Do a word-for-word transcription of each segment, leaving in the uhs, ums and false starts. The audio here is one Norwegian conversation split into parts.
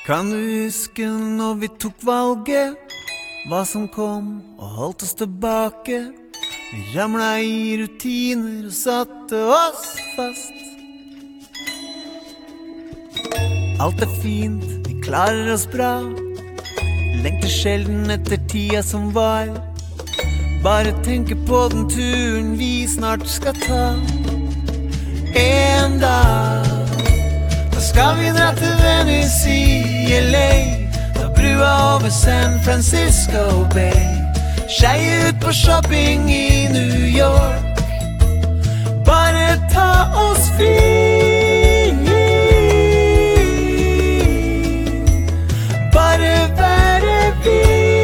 Kan du huske når vi tok valget? Hva som kom og holdt oss tilbake? Vi ramlet i rutiner og satte oss fast. Alt er fint, vi klarer oss bra. Lengter sjelden etter tida som var. Bare tenker på den turen vi snart skal ta. En dag da skal vi dra til Venice i L A. Da brua over San Francisco Bay. Skei ut på shopping i New York. Bare ta oss fri. Bare være vi.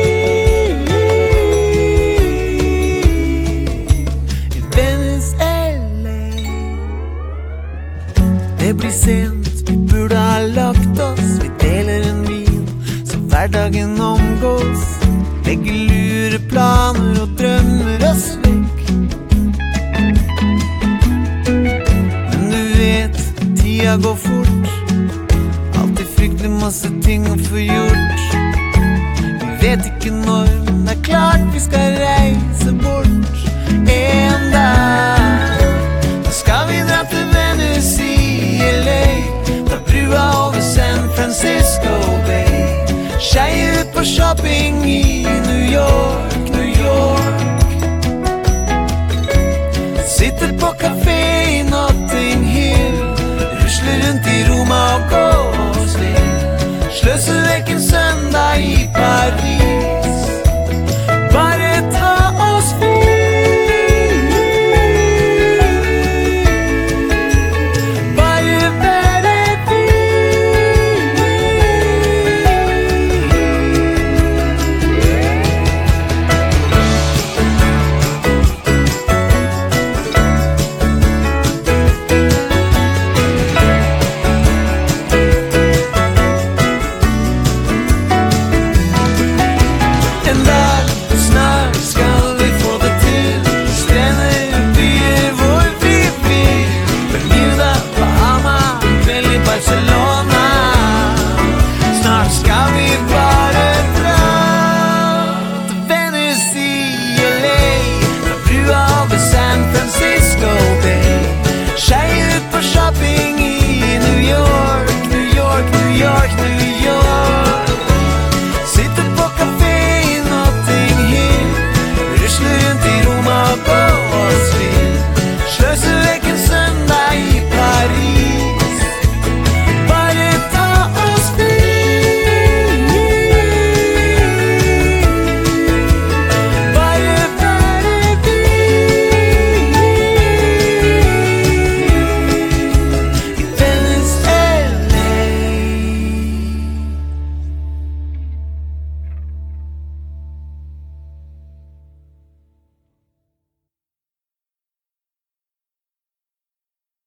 I Venice, L A. Det blir sent, vi burde ha lagt oss. Vi deler en vin, så hverdagen omgås. Begge lure planer og drømmer oss vekk. Men du vet, tida går fort. Alltid fryktelig masse ting å få gjort. Vi vet ikke når, men det er klart vi skal reise bort. En dag da skal vi dra til Venice i L A. Da brua over San Francisco Bay. Skei ut på shopping i New York, New York. Sitter på kafé i Notting Hill. Rusler rundt i Roma og Gåsvill. Sløser vekk en søndag i Paris. Bare ta oss fri. Bare være vi. En dag snart skal vi få det til. Strender, byer hvor vi vil. Bermuda, Bahama, kveld i Barcelona. Snart skal vi bare dra til Venice i L A. Fra brua over San Francisco Bay. Skei ut på shopping i New York, New York, New York, New